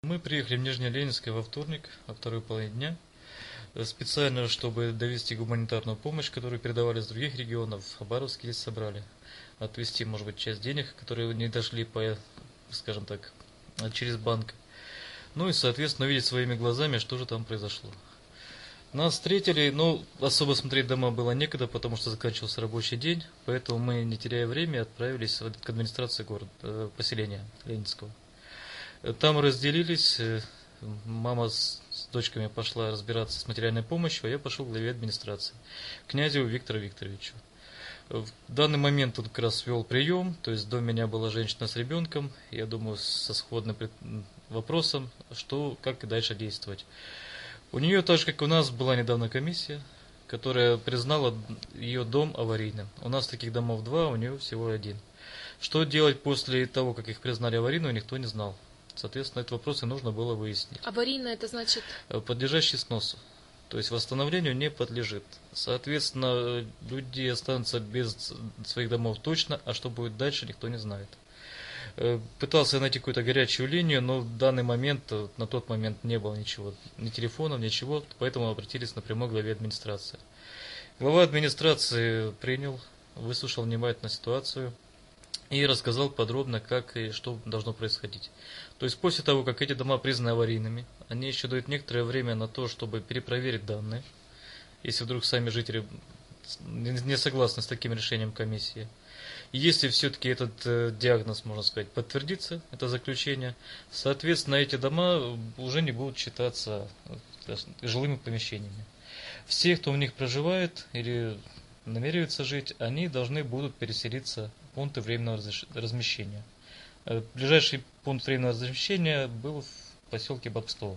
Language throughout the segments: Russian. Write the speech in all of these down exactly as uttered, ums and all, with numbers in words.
Мы приехали в Нижнеленинское во вторник, во второй половине дня, специально, чтобы довести гуманитарную помощь, которую передавали из других регионов. В Хабаровске здесь собрали. Отвезти, может быть, часть денег, которые не дошли по, скажем так, через банк. Ну и, соответственно, увидеть своими глазами, что же там произошло. Нас встретили, но особо смотреть дома было некогда, потому что заканчивался рабочий день, поэтому мы, не теряя времени, отправились к администрации города, поселения Ленинского. Там разделились, мама с дочками пошла разбираться с материальной помощью, а я пошел к главе администрации, князю Виктору Викторовичу. В данный момент он как раз вел прием, то есть до меня была женщина с ребенком, я думаю, со сходным вопросом, что, как и дальше действовать. У нее, так же как и у нас, была недавно комиссия, которая признала ее дом аварийным. У нас таких домов два, у нее всего один. Что делать после того, как их признали аварийным, никто не знал. Соответственно, этот вопрос и нужно было выяснить. Аварийно это значит? Подлежащий сносу. То есть восстановлению не подлежит. Соответственно, люди останутся без своих домов точно, а что будет дальше, никто не знает. Пытался найти какую-то горячую линию, но в данный момент, на тот момент не было ничего, ни телефонов, ничего, поэтому обратились напрямую к главе администрации. Глава администрации принял, выслушал внимательно ситуацию и рассказал подробно, как и что должно происходить. То есть после того, как эти дома признаны аварийными, они еще дают некоторое время на то, чтобы перепроверить данные, если вдруг сами жители не согласны с таким решением комиссии. И если все-таки этот э, диагноз, можно сказать, подтвердится, это заключение, соответственно, эти дома уже не будут считаться э, жилыми помещениями. Все, кто в них проживает или намеревается жить, они должны будут переселиться в пункты временного размещения. Ближайший пункт временного размещения был в поселке Бобстово.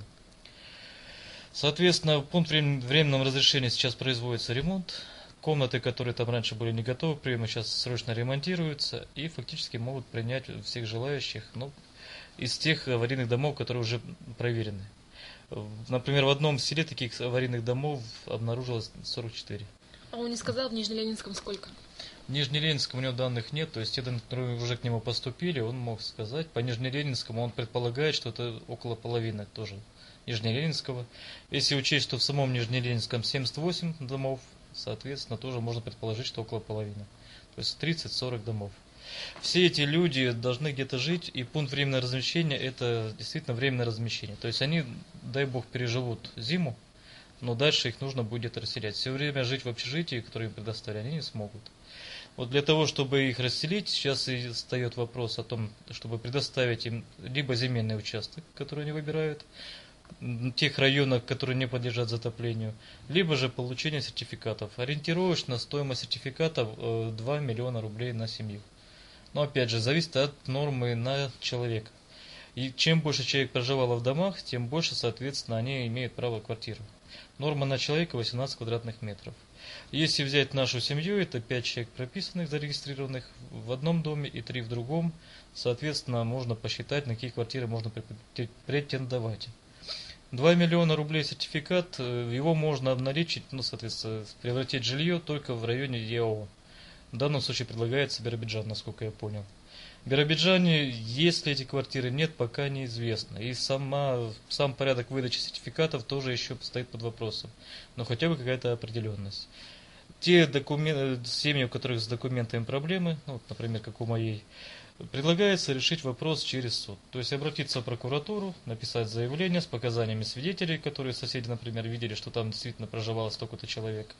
Соответственно, в пункт временного разрешения сейчас производится ремонт. Комнаты, которые там раньше были не готовы к приему, сейчас срочно ремонтируются и фактически могут принять всех желающих, ну, из тех аварийных домов, которые уже проверены. Например, в одном селе таких аварийных домов обнаружилось сорок четыре. А он не сказал в Нижнеленинском сколько? В Нижнеленинском у него данных нет, то есть те данные, которые уже к нему поступили, он мог сказать. По Нижнеленинскому он предполагает, что это около половины тоже Нижнеленинского. Если учесть, что в самом Нижнеленинском семьдесят восемь домов, соответственно, тоже можно предположить, что около половины. То есть тридцать-сорок домов. Все эти люди должны где-то жить, и пункт временного размещения – это действительно временное размещение. То есть они, дай бог, переживут зиму, но дальше их нужно будет расселять. Все время жить в общежитии, которое им предоставили, они не смогут. Вот для того, чтобы их расселить, сейчас и встает вопрос о том, чтобы предоставить им либо земельный участок, который они выбирают, в тех районах, которые не подлежат затоплению, либо же получение сертификатов. Ориентировочно стоимость сертификатов два миллиона рублей на семью. Но опять же, зависит от нормы на человека. И чем больше человек проживало в домах, тем больше, соответственно, они имеют право квартиры. Норма на человека восемнадцать квадратных метров. Если взять нашу семью, это пять человек прописанных, зарегистрированных в одном доме и три в другом. Соответственно, можно посчитать, на какие квартиры можно претендовать. два миллиона рублей сертификат, его можно обналичить, ну, соответственно, превратить в жилье только в районе ЕАО. В данном случае предлагается Биробиджан, насколько я понял. В Биробиджане, если эти квартиры нет, пока неизвестно. И сама, сам порядок выдачи сертификатов тоже еще стоит под вопросом. Но хотя бы какая-то определенность. Те документы, семьи, у которых с документами проблемы, ну, например, как у моей, предлагается решить вопрос через суд. То есть обратиться в прокуратуру, написать заявление с показаниями свидетелей, которые соседи, например, видели, что там действительно проживало столько-то человек.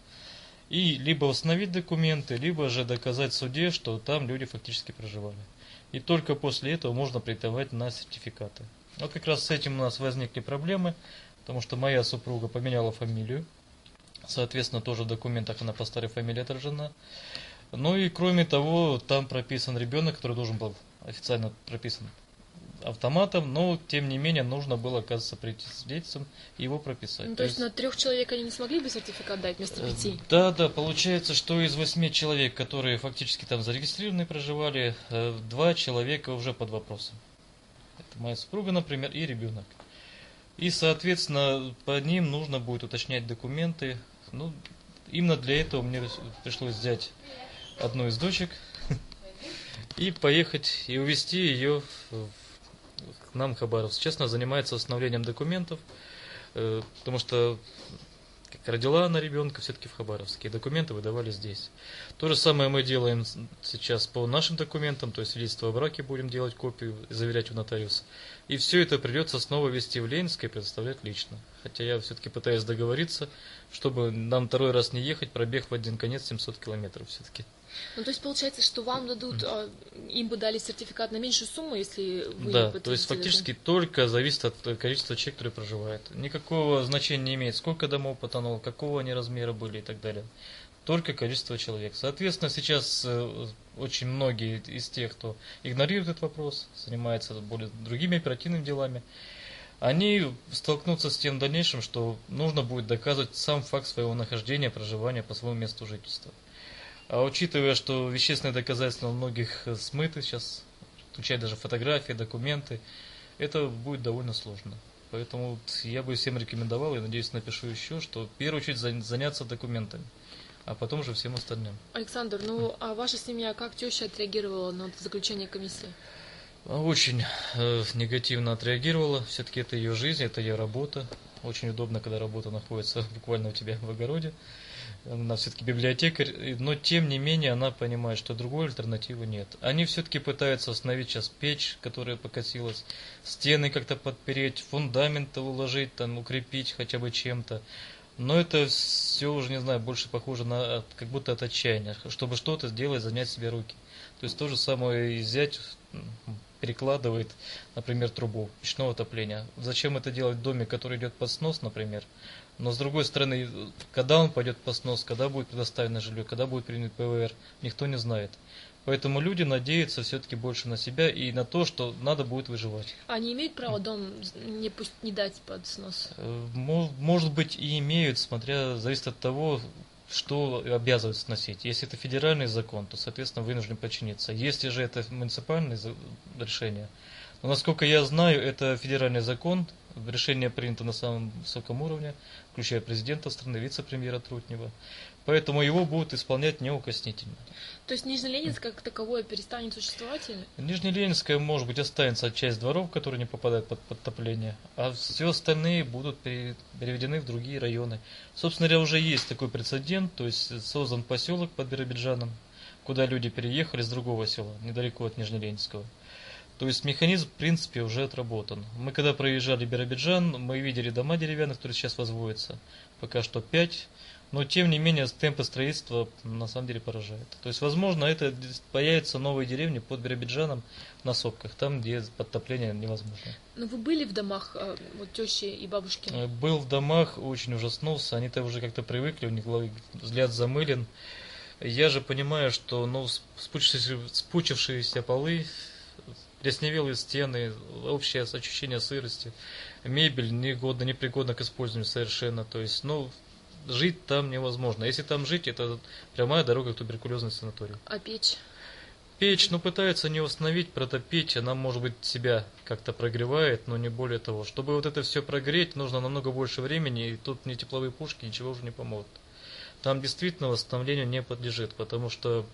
И либо восстановить документы, либо же доказать в суде, что там люди фактически проживали. И только после этого можно претендовать на сертификаты. Вот как раз с этим у нас возникли проблемы, потому что моя супруга поменяла фамилию. Соответственно, тоже в документах она по старой фамилии отражена. Ну и кроме того, там прописан ребенок, который должен был официально прописан автоматом, но тем не менее нужно было, оказывается, прийти с свидетельством и его прописать. Ну, то, то есть, есть на трех человек они не смогли бы сертификат дать вместо пяти? Да, да, получается, что из восьми человек, которые фактически там зарегистрированы, проживали, два человека уже под вопросом. Это моя супруга, например, и ребенок. И, соответственно, по ним нужно будет уточнять документы. Ну, именно для этого мне пришлось взять одну из дочек и поехать и увезти ее в к нам, Хабаровск, честно, занимается восстановлением документов, э, потому что как родила она ребенка все-таки в Хабаровске, и документы выдавали здесь. То же самое мы делаем сейчас по нашим документам, то есть свидетельство о браке будем делать копию, заверять у нотариуса. И все это придется снова везти в Ленинск и предоставлять лично. Хотя я все-таки пытаюсь договориться, чтобы нам второй раз не ехать, пробег в один конец семьсот километров все-таки. Ну, то есть получается, что вам дадут, а, им бы дали сертификат на меньшую сумму, если вы Да, не то есть подтвердите фактически это? только зависит от количества человек, которые проживают. Никакого значения не имеет, сколько домов потонуло, какого они размера были и так далее. Только количество человек. Соответственно, сейчас э, очень многие из тех, кто игнорирует этот вопрос, занимается более другими оперативными делами, они столкнутся с тем дальнейшим, что нужно будет доказывать сам факт своего нахождения, проживания по своему месту жительства. А учитывая, что вещественные доказательства у многих смыты сейчас, включая даже фотографии, документы, это будет довольно сложно. Поэтому вот я бы всем рекомендовал, и надеюсь напишу еще, что в первую очередь заняться документами, а потом уже всем остальным. Александр, ну а ваша семья, как теща отреагировала на заключение комиссии? Очень э, негативно отреагировала. Все-таки это ее жизнь, это ее работа. Очень удобно, когда работа находится буквально у тебя в огороде. Она все-таки библиотекарь, но тем не менее она понимает, что другой альтернативы нет. Они все-таки пытаются установить сейчас печь, которая покосилась, стены как-то подпереть, фундамент уложить, там, укрепить хотя бы чем-то. Но это все уже, не знаю, больше похоже на как будто от отчаяния, чтобы что-то сделать, занять себе руки. То есть то же самое и зять перекладывает, например, трубу печного отопления. Зачем это делать в доме, который идет под снос, например? Но с другой стороны, когда он пойдет под снос, когда будет предоставлено жилье, когда будет принят ПВР, никто не знает. Поэтому люди надеются все-таки больше на себя и на то, что надо будет выживать. Они имеют право дом не, пусть, не дать под снос? Может быть и имеют, смотря, зависит от того, что обязывают сносить. Если это федеральный закон, то, соответственно, вынуждены подчиниться. Если же это муниципальное решение, но, насколько я знаю, это федеральный закон, решение принято на самом высоком уровне, включая президента страны, вице-премьера Трутнева. Поэтому его будут исполнять неукоснительно. То есть Нижнеленинск как таковое перестанет существовать? Или? Нижнеленинская, может быть, останется часть дворов, которые не попадают под подтопление, а все остальные будут переведены в другие районы. Собственно говоря, уже есть такой прецедент, то есть создан поселок под Биробиджаном, куда люди переехали с другого села, недалеко от Нижнеленинского. То есть механизм, в принципе, уже отработан. Мы когда проезжали Биробиджан, мы видели дома деревянных, которые сейчас возводятся. Пока что пять. Но, тем не менее, темпы строительства на самом деле поражают. То есть, возможно, это появятся новые деревни под Биробиджаном на сопках, там, где подтопление невозможно. Но вы были в домах вот тещи и бабушки? Был в домах, очень ужаснулся. Они-то уже как-то привыкли, у них взгляд замылен. Я же понимаю, что ну, спучившиеся, спучившиеся полы, плесневелые стены, общее ощущение сырости, мебель негодна, непригодна к использованию совершенно. То есть, ну, жить там невозможно. Если там жить, это прямая дорога к туберкулезной санаторию. А печь? Печь, ну, пытаются не установить, протопить. Она, может быть, себя как-то прогревает, но не более того. Чтобы вот это все прогреть, нужно намного больше времени, и тут ни тепловые пушки, ничего уже не помогут. Там действительно восстановлению не подлежит, потому что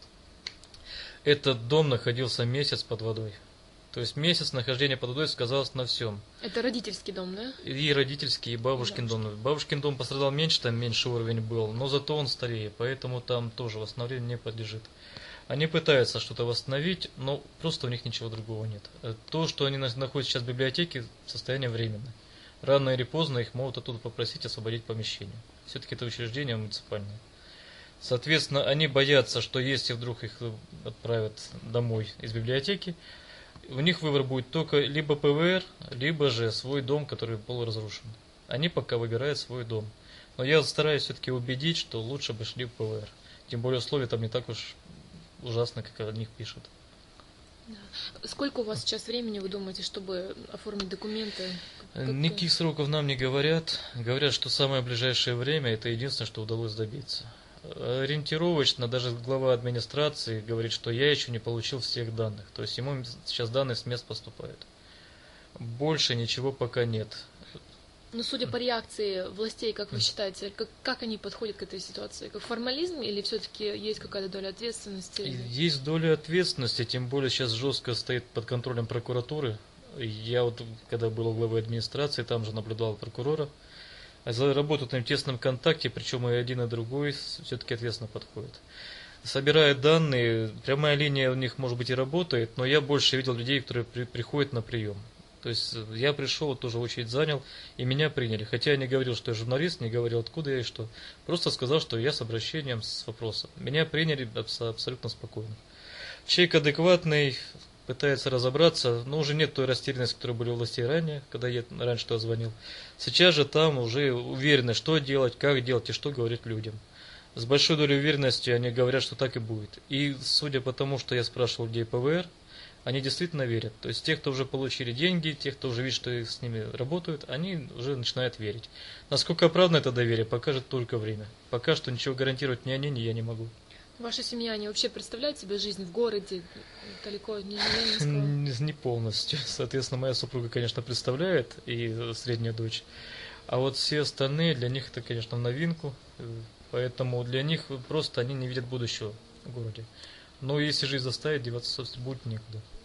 этот дом находился месяц под водой. То есть месяц нахождения под водой сказалось на всем. Это родительский дом, да? И родительский, и бабушкин дом. Бабушкин дом пострадал меньше, там меньше уровень был, но зато он старее, поэтому там тоже восстановлению не подлежит. Они пытаются что-то восстановить, но просто у них ничего другого нет. То, что они находятся сейчас в библиотеке, состояние временное. Рано или поздно их могут оттуда попросить освободить помещение. Все-таки это учреждение муниципальное. Соответственно, они боятся, что если вдруг их отправят домой из библиотеки, у них выбор будет только либо ПВР, либо же свой дом, который полуразрушен. Они пока выбирают свой дом. Но я стараюсь все-таки убедить, что лучше бы шли в ПВР. Тем более условия там не так уж ужасно, как о них пишут. Да. Сколько у вас сейчас времени, вы думаете, чтобы оформить документы? Никаких сроков нам не говорят. Говорят, что самое ближайшее время это единственное, что удалось добиться. Ориентировочно даже глава администрации говорит, что я еще не получил всех данных. То есть ему сейчас данные с мест поступают. Больше ничего пока нет. Но судя по реакции властей, как вы считаете, как, как они подходят к этой ситуации? Как формализм или все-таки есть какая-то доля ответственности? Есть доля ответственности, тем более сейчас жестко стоит под контролем прокуратуры Я вот, когда был главой администрации, там же наблюдал прокурора. А за работу в тесном контакте, причем и один, и другой все-таки ответственно подходят. Собирая данные, прямая линия у них, может быть, и работает, но я больше видел людей, которые при, приходят на прием. То есть я пришел, тоже очередь занял, и меня приняли. Хотя я не говорил, что я журналист, не говорил, откуда я и что. Просто сказал, что я с обращением, с вопросом. Меня приняли абсолютно спокойно. Человек адекватный, пытается разобраться, но уже нет той растерянности, которая была у властей ранее, когда я раньше туда звонил. Сейчас же там уже уверены, что делать, как делать и что говорить людям. С большой долей уверенности они говорят, что так и будет. И судя по тому, что я спрашивал людей по вэ эр, они действительно верят. То есть те, кто уже получили деньги, те, кто уже видит, что с ними работают, они уже начинают верить. Насколько оправдано это доверие, покажет только время. Пока что ничего гарантировать ни они, ни я не могу. Ваша семья, они вообще представляют себе жизнь в городе, далеко от Ленинского? Не полностью. Соответственно, моя супруга, конечно, представляет, и средняя дочь. А вот все остальные, для них это, конечно, в новинку. Поэтому для них просто они не видят будущего в городе. Но если жизнь заставит, деваться, собственно, будет некуда.